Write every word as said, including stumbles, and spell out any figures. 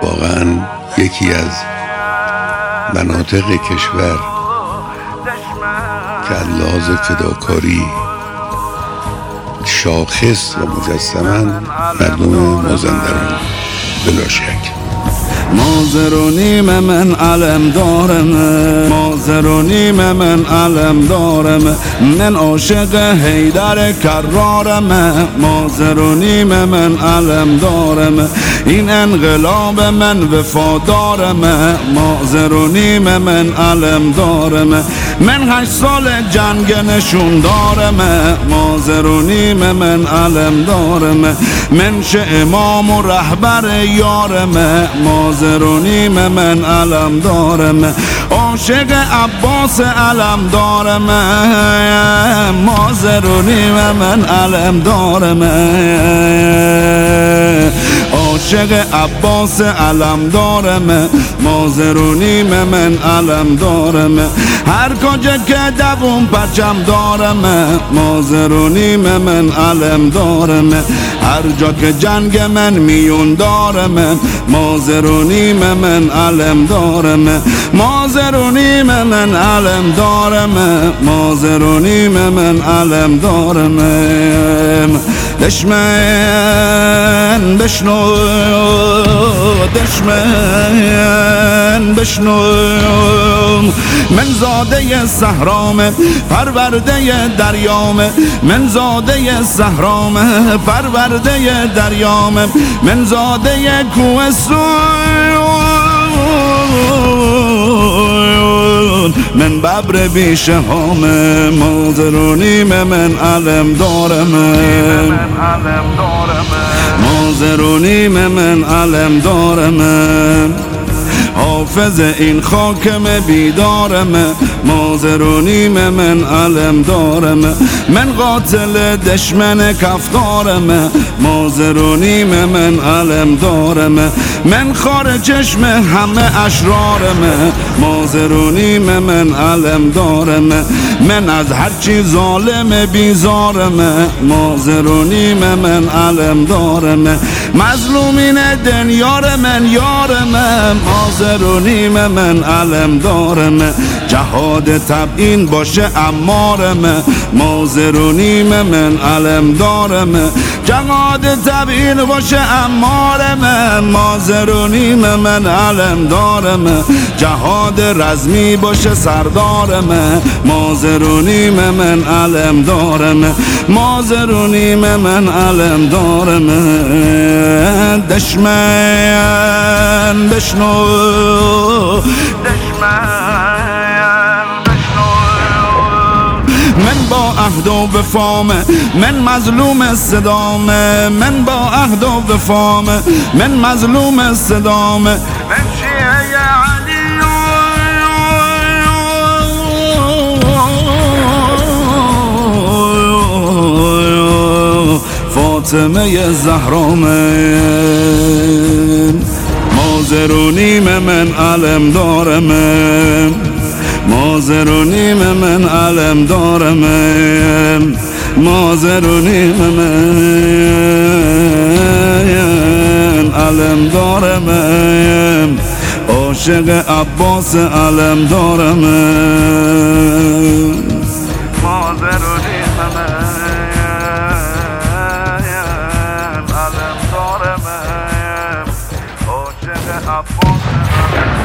واقعا یکی از مناطق کشور که از لحاظ فداکاری شاخص و مجسما مردم مازندران بلا شک. مازر و نیم من علم دارم، مازر و نیم من علم دارم، من عاشق حیدر کرارم، مازر و نیم من علم دارم، این انقلاب من وفادارم، مازر و نیم من علم دارم، من هشت سال جنگ نشون دارم، مازر و نیم من علم دارم، من شه امام و رهبر یارم، مازر و نیم من علم دارم، عاشق عباس علم دارم، مازر و نیم من علم دارم، عاشق عباس علم دارم، مازر و نیم من علم دارم، هر کجا که دوم پرچم دارم، مازر و نیم من علم دارم، هر جا که جنگ من میون دارم، مازر و نیم من علم دارم، مازر و نیم من علم دارم، مازر و نیم من علم دارم. دشمن بشنو، دشمن بشنو، من زاده صحرام پرورده دریام، من زاده صحرام پرورده دریام، من زاده کوهستان، من ببر بیشهام، مازر و نیم من علم دارم، مازر و نیم من علم دارم، حافظ این خاکم بیدارم، مازر و نیم من علم دارم، من قاتل دشمن کفدارم، مازر و نیم من علم دارم، من خار چشم همه اشرارم، مازر و نیم من علم دارم، من از هرچی ظالم بیزارم، مازر و نیم من علم دارم، مظلومین دنیار من یارم، مازر و نیم من علم دارم، جهاد تبیین باشه امارم، مازر و نیم من علم دارم، جهاد تبیین باشه امارم، مازر و نیم من علم دارم، جهاد رزمی باشه سردارم، مازر و نیم من علم دارم، مازر و نیم من علم دارم. دشمن بشنو، دشمن بشنو، من با عهد و وفام، من مظلوم صدام، من با عهد و وفام، من مظلوم صدام، من شیعه علی فاطمه زهرام، مازر و نیم من علم دارم، مازر و نیم من علم دارم، مازر و نیم من علم دارم، عاشق عباس علم دارم، مازر و نیم من علم دارم، عاشق عباس